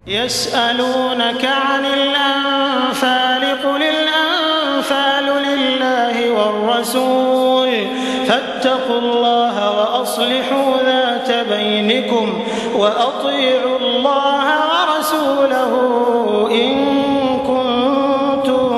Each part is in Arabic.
يسألونك عن الأنفال قل الأنفال لله والرسول فاتقوا الله وأصلحوا ذات بينكم وأطيعوا الله ورسوله إن كنتم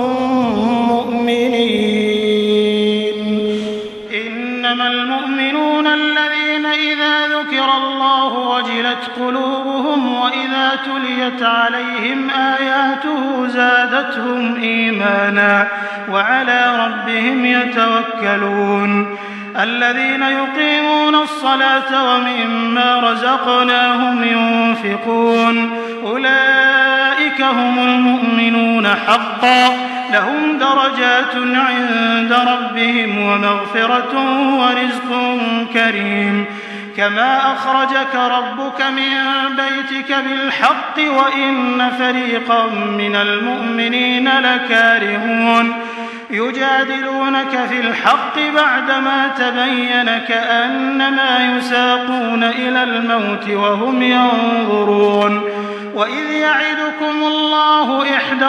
مؤمنين. إنما المؤمنون الذين إذا ذكر الله وجلت قلوبهم وإذا تليت عليهم آياته زادتهم إيمانا وعلى ربهم يتوكلون. الذين يقيمون الصلاة ومما رزقناهم ينفقون أولئك هم المؤمنون حقا لهم درجات عند ربهم ومغفرة ورزق كريم. كما أخرجك ربك من بيتك بالحق وإن فريقا من المؤمنين لكارهون يجادلونك في الحق بعدما تبين كأنما يساقون إلى الموت وهم ينظرون. وإذ يعدكم الله إحدى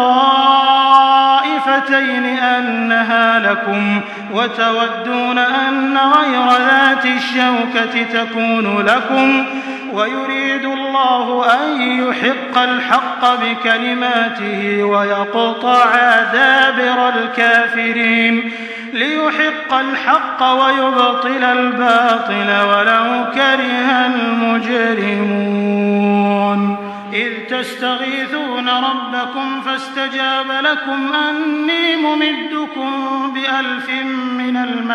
الطائفتين أنها لكم وتودون أن غير ذات الشوكة تكون لكم ويريد الله أن يحق الحق بكلماته ويقطع دابر الكافرين ليحق الحق ويبطل الباطل ولو كره المجرمون. إذ تستغيثون ربكم فاستجاب لكم أني ممدكم ب1000 من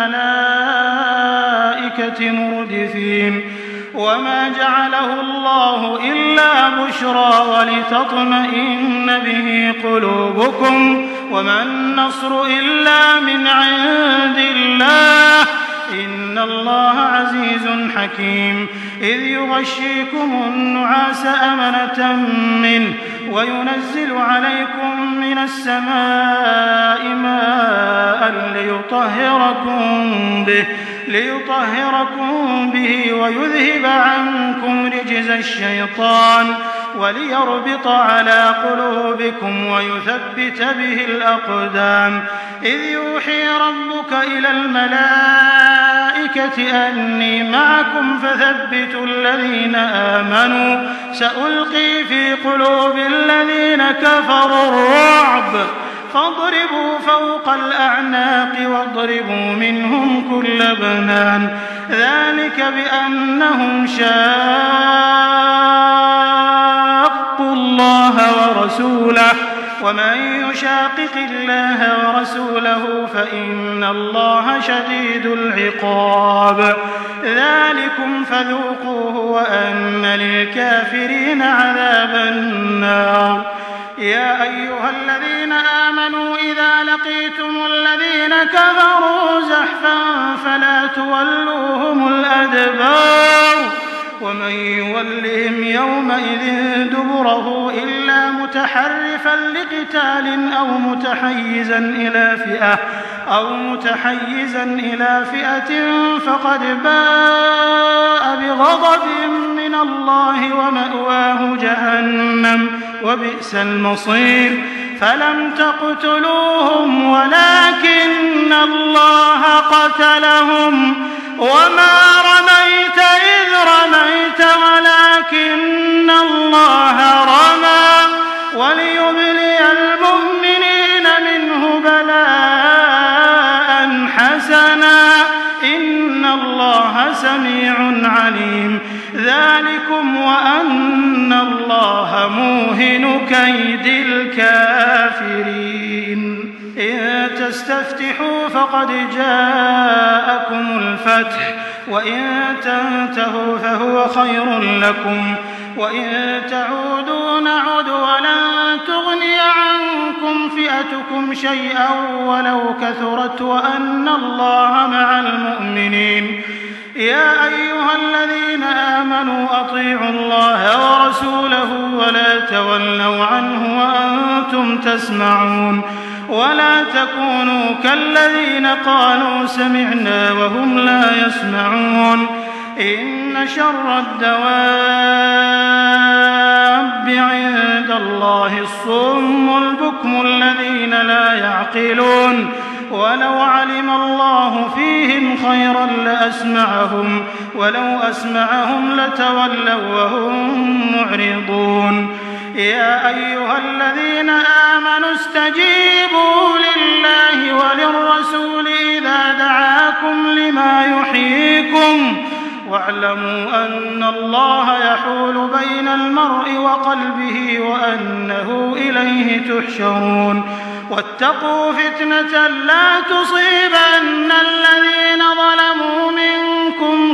الملائكة مردفين. وما جعله الله إلا بشرى ولتطمئن به قلوبكم وما النصر إلا من عند الله إن الله عزيز حكيم. إذ يغشيكم النعاس أمنة منه وينزل عليكم من السماء ماء ليطهركم به ويذهب عنكم رجز الشيطان وليربط على قلوبكم ويثبت به الأقدام. إذ يوحي ربك إلى الملائكة أني معكم فثبتوا الذين آمنوا سألقي في قلوب الذين كفروا الرعب فاضربوا فوق الأعناق واضربوا منهم كل بنان ذلك بأنهم شاقوا الله ورسوله ومن يشاقق الله ورسوله فإن الله شديد العقاب. ذلكم فذوقوه وأن للكافرين عذاب النار. يا أيها الذين آمنوا إذا لقيتم الذين كفروا زحفا فلا تولوهم الأدبار ومن يولهم يومئذ دبره إلا متحرفا لقتال أو متحيزا إلى فئة فقد باء بغضب من الله ومأواه جهنم وبئس المصير. فلم تقتلوهم ولكن الله قتلهم وما رميت إذ رميت ولكن الله رمى وليبلي المؤمنين منه بلاء حسنا إن الله سميع عليم. ذلكم وأن الله موهن كيد الكافرين. إن تستفتحوا فقد جاءكم الفتح وإن تنتهوا فهو خير لكم وإن تعودوا نعد ولن تغني عنكم فئتكم شيئا ولو كثرت وأن الله مع المؤمنين. يا أيها الذين آمنوا أطيعوا الله ورسوله ولا تولوا عنه وأنتم تسمعون ولا تكونوا كالذين قالوا سمعنا وهم لا يسمعون. إن شر الدواب الله الصم البكم الذين لا يعقلون ولو علم الله فيهم خيرا لأسمعهم ولو أسمعهم لتولوا وهم معرضون يا أيها الذين آمنوا استجيبوا لله وللرسول إذا دعاكم لما يحييكم واعلموا أن الله يحول بين المرء وقلبه وأنه إليه تحشرون واتقوا فتنة لا تصيبن الذين ظلموا منكم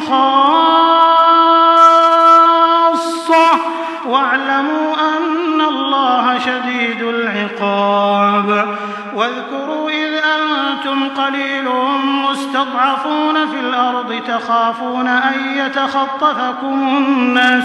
خاصة واعلموا أن الله شديد العقاب واذكروا إذ أنتم قليل مستضعفون في الأرض تخافون أن يتخطفكم الناس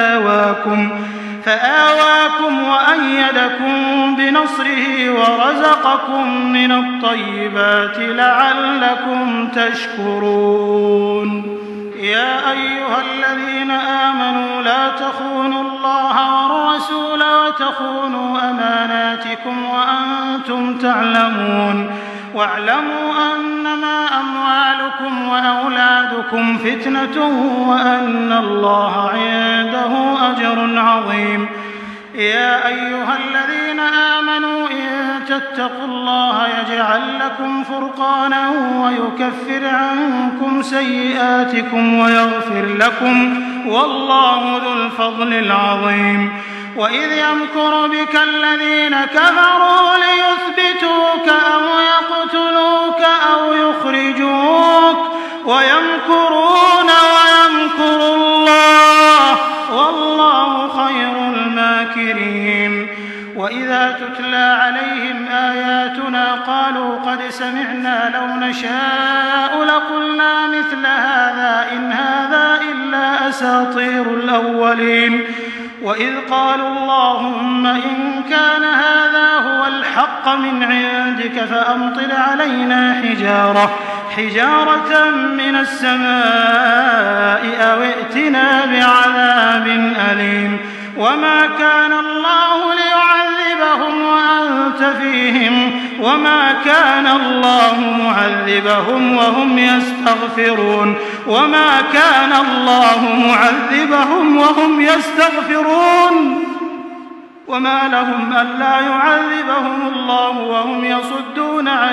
فآواكم وأيدكم بنصره ورزقكم من الطيبات لعلكم تشكرون يا أيها الذين آمنوا لا تخونوا الله والرسول وتخونوا أماناتكم وأنتم تعلمون واعلموا أنما أموالكم وأولادكم فتنة وأن الله عنده أجر عظيم يا أيها الذين آمنوا إن تتقوا الله يجعل لكم فرقانا ويكفر عنكم سيئاتكم ويغفر لكم والله ذو الفضل العظيم وإذ يمكر بك الذين كفروا ليثبتوك أو يقتلوك أو يخرجوك ويمكرون ويمكر الله والله خير الماكرين وإذا تتلى عليهم آياتنا قالوا قد سمعنا لو نشاء لقلنا مثل هذا إن هذا إلا أساطير الأولين وإذ قالوا اللهم إن كان هذا هو الحق من عندك فأمطر علينا حجارة من السماء أو ائتنا بعذاب أليم وما كان الله ليعذبهم وأنت فيهم وما كان الله معذبهم وهم يستغفرون وما كان الله معذبهم وهم يستغفرون وما لهم ألا يعذبهم الله وهم يصدون عن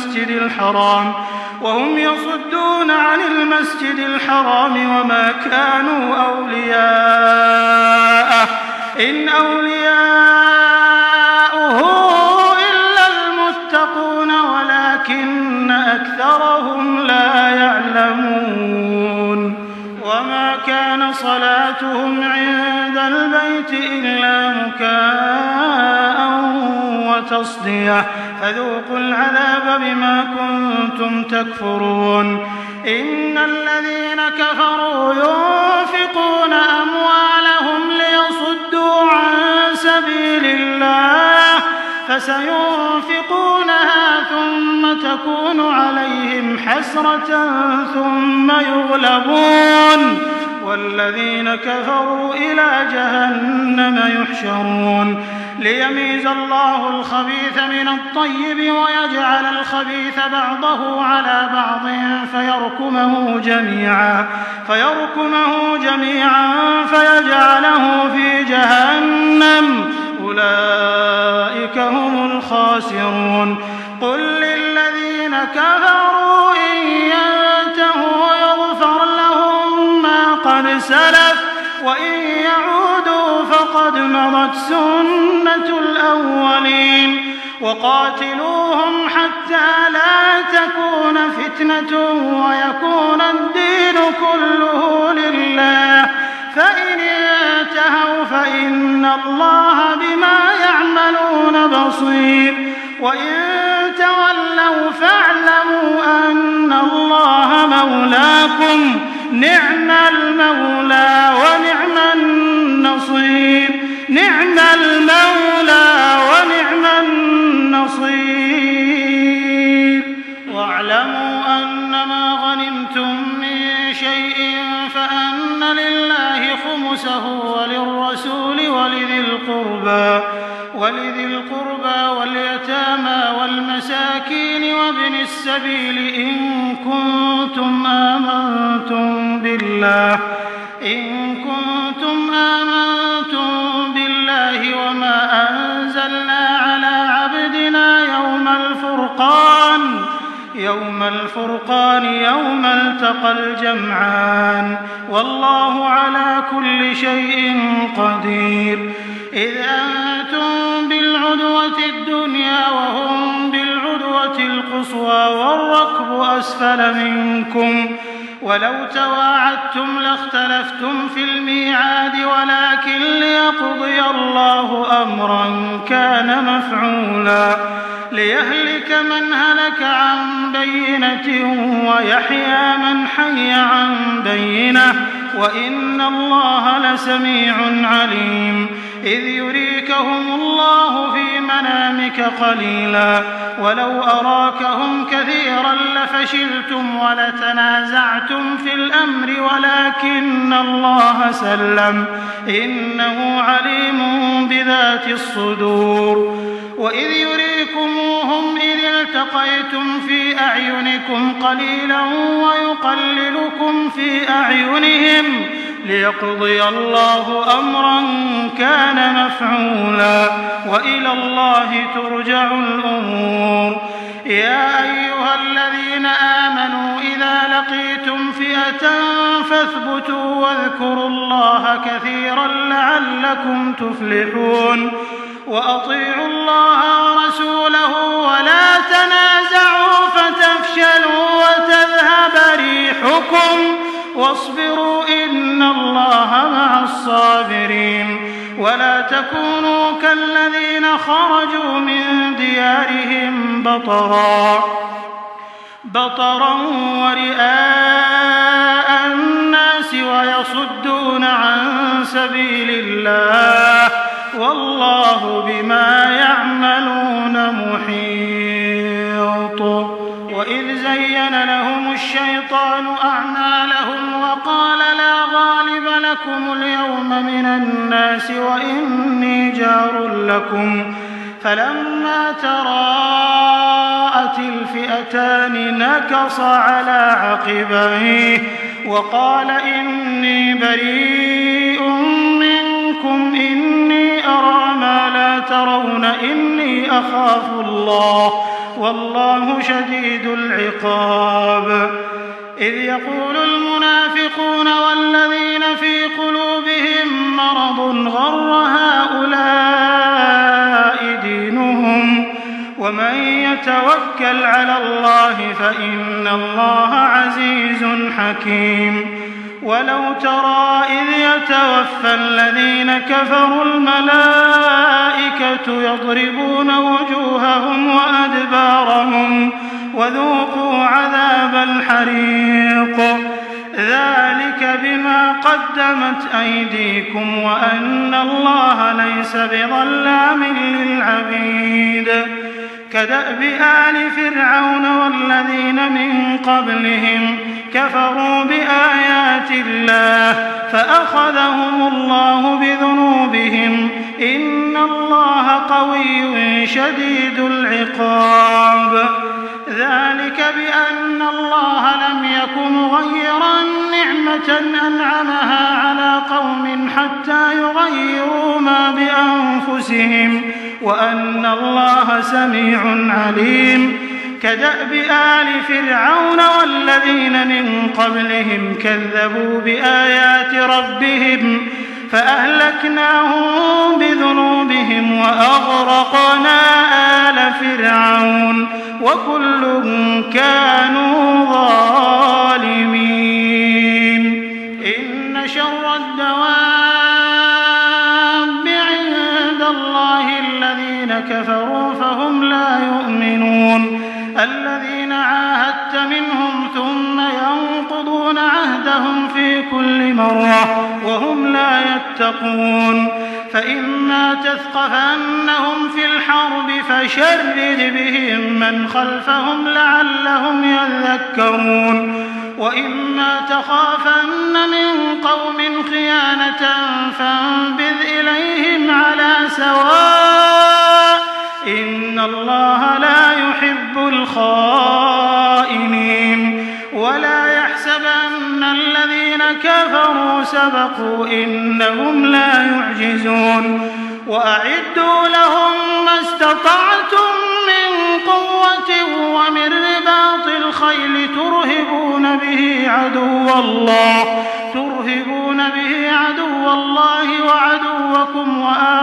المسجد الحرام وما كانوا أولياءه إن أولياؤه إلا المتقون ولكن أكثرهم لا يعلمون وما كان صلاتهم عند البيت إلا مكاء وتصدية فذوقوا العذاب بما كنتم تكفرون إن الذين كفروا ينفقون أموالهم ليصدوا عن سبيل الله فسينفقونها ثم تكون عليهم حسرة ثم يغلبون والذين كفروا إلى جهنم يحشرون ليميز الله الخبيث من الطيب ويجعل الخبيث بعضه على بعض فيركمه جميعا فيجعله في جهنم أولئك هم الخاسرون قل للذين كفروا إن ينتهوا يغفر لهم ما قد سلف وإن يعودوا فقد مضت سنة الأولين وقاتلوهم حتى لا تكون فتنة ويكون الدين كله لله فإن انتهوا فإن الله بما يعملون بصير وإن تولوا فاعلموا أن الله مولاكم نعم المولى ونعم النصير نعم المولى ونعم النصير واعلموا أنما غنمتم من شيء فأن لله خمسه وللرسول ولذي القربى ولذي القربى واليتامى والمساكين وابن السبيل إن كنتم آمنتم بالله وما أنزلنا على عبدنا يوم الفرقان يوم التقى الجمعان والله على كل شيء قدير. إذ أنتم بالعدوة الدنيا وهم بالعدوة القصوى والركب أسفل منكم ولو تواعدتم لاختلفتم في الميعاد ولكن ليقضي الله أمرا كان مفعولا ليهلك من هلك عن بينة ويحيى من حي عن بينة وإن الله لسميع عليم. إذ يريكهم الله في منامك قليلا ولو أراكهم كثيرا لفشلتم ولتنازعتم في الأمر ولكن الله سلم إنه عليم بذات الصدور. وإذ يريكموهم إذ التقيتم في أعينكم قليلا ويقللكم في أعينهم ليقضي الله أمرا كان مفعولا وإلى الله ترجع الأمور. يا أيها الذين آمنوا إذا لقيتم فئة فاثبتوا واذكروا الله كثيرا لعلكم تفلحون. وأطيعوا الله ورسوله ولا تنازعوا فتفشلوا وتذهب ريحكم واصبروا إن الله مع الصابرين. ولا تكونوا كالذين خرجوا من ديارهم بطرا ورئاء الناس ويصدون عن سبيل الله والله بما يعملون محيط. وإذ زين لهم الشيطان أعمالهم وقال لا غالب لكم اليوم من الناس وإني جار لكم فلما تراءت الفئتان نكص على عقبيه وقال إني بريء منكم إني أرى ما لا ترون إني أخاف الله والله شديد العقاب. إذ يقول المنافقون والذين في قلوبهم مرض غر هؤلاء دينهم ومن يتوكل على الله فإن الله عزيز حكيم. ولو ترى إذ يتوفى الذين كفروا الملائكة يضربون وجوههم وأدبارهم وذوقوا عذاب الحريق ذلك بما قدمت أيديكم وأن الله ليس بظلام للعبيد. كدأب آل فرعون والذين من قبلهم كفروا بآيات الله فأخذهم الله بذنوبهم إن الله قوي شديد العقاب. ذلك بأن الله لم يك مغيرا نعمة أنعمها على قوم حتى يغيروا ما بأنفسهم وأن الله سميع عليم. كدأب آل فرعون والذين من قبلهم كذبوا بآيات ربهم فأهلكناهم بذنوبهم وأغرقنا آل فرعون وكل كانوا ظالمين. إن شر الدواب عند الله الذين كفروا فهم لا يؤمنون. الذين عاهدت منهم ثم ينقضون عهدهم في كل مرة وهم لا يتقون. فإما تثقفنهم في الحرب فشرد بهم من خلفهم لعلهم يذكرون. وإما تخافن من قوم خيانة فانبذ إليهم على سواء الله لا يحب الخائنين ولا يحسبن الذين كفروا سبقوا إنهم لا يعجزون وأعدوا لهم ما استطعتم من قوة ومن رباط الخيل ترهبون به عدو الله وعدوكم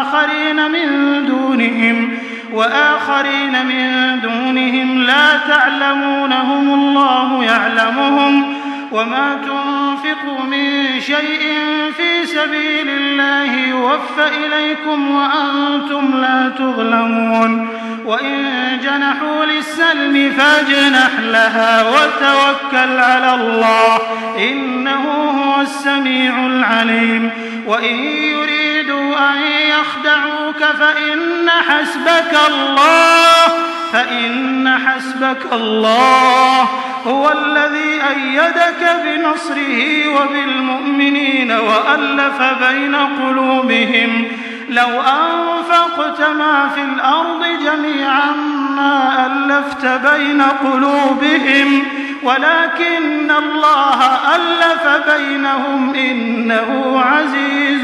وآخرين من دونهم لا تعلمونهم الله يعلمهم وما تنفقوا من شيء في سبيل الله يوفى إليكم وأنتم لا تظلمون وإن جنحوا للسلم فاجنح لها وتوكل على الله إنه هو السميع العليم وإن يريدوا أن يخدعوك فإن حسبك الله هو الذي أيدك بنصره وبالمؤمنين وألف بين قلوبهم لو أنفقت ما في الأرض جميعا ما ألفت بين قلوبهم ولكن الله ألف بينهم إنه عزيز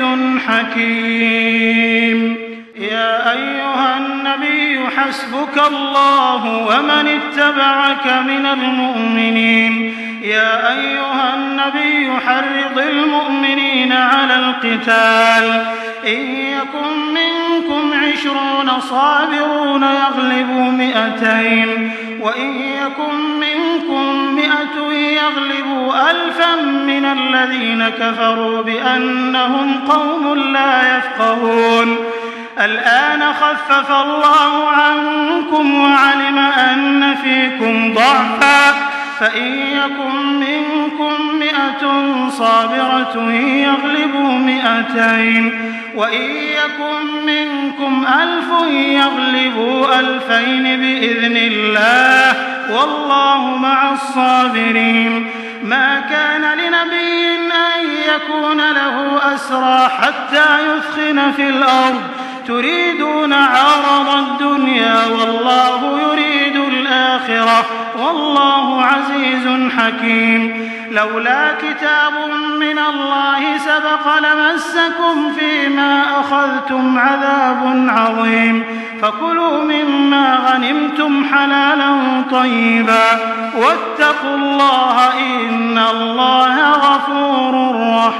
حكيم. يا أيها النبي حسبك الله ومن اتبعك من المؤمنين. يا أيها النبي حرض المؤمنين على القتال إن يكن منكم 20 صابرون يغلبوا 200 وإن يكن منكم 100 يغلبوا 1000 من الذين كفروا بأنهم قوم لا يفقهون. الآن خفف الله عنكم وعلم أن فيكم ضعفا فإن يكن منكم 100 صابرة يغلبوا 200 وإن يكن منكم 1000 يغلبوا 2000 بإذن الله والله مع الصابرين. ما كان لنبي أن يكون له أسرى حتى يثخن في الأرض تريدون عرض الدنيا والله يريد الآخرة والله عزيز حكيم. لولا كتاب من الله سبق لمسكم فيما أخذتم عذاب عظيم فكلوا مما غنمتم حلالا طيبا واتقوا الله إن الله غفور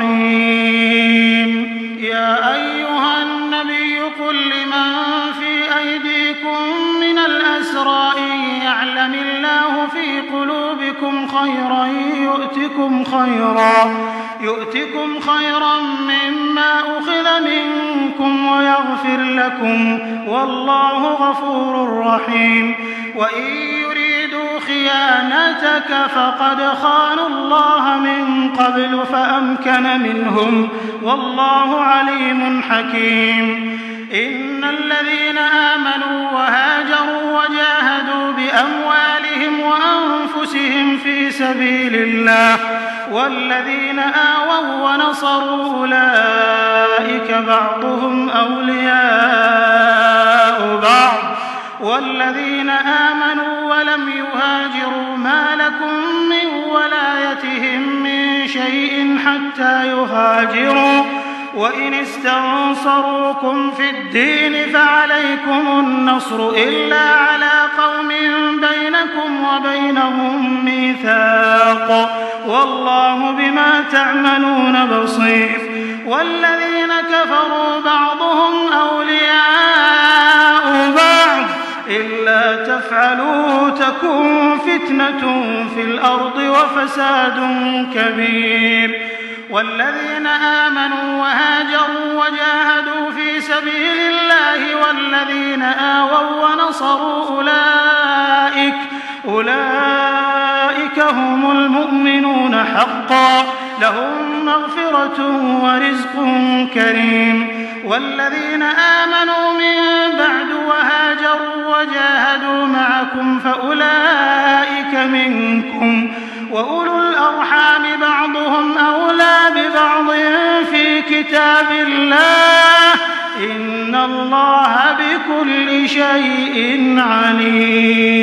رحيم. يا أيها النبي قل لمن في أيديكم من الأسرى إن يعلم الله في قلوبكم خيرا يؤتكم خيرا مما أخذ منكم ويغفر لكم والله غفور رحيم. وإن يريدوا خيانتك فقد خانوا الله من قبل فأمكن منهم والله عليم حكيم. إن الذين آمنوا وهاجروا وجاهدوا بأموالهم وأنفسهم في سبيل الله والذين آووا ونصروا أولئك بعضهم أولياء بعض والذين آمنوا ولم يهاجروا ما لكم من ولايتهم من شيء حتى يهاجروا وإن استنصروكم في الدين فعليكم النصر إلا على قوم بينكم وبينهم ميثاق والله بما تعملون بصير. والذين كفروا بعضهم أولياء بعض إلا تفعلوا تكن فتنة في الأرض وفساد كبير. والذين آمنوا وهاجروا وجاهدوا في سبيل الله والذين آووا ونصروا أولئك هم المؤمنون حقا لهم مغفرة ورزق كريم. والذين آمنوا من بعد وهاجروا وجاهدوا معكم فأولئك منكم وأولو الأرحام بعضهم أولى ببعض في كتاب الله إن الله بكل شيء عليم.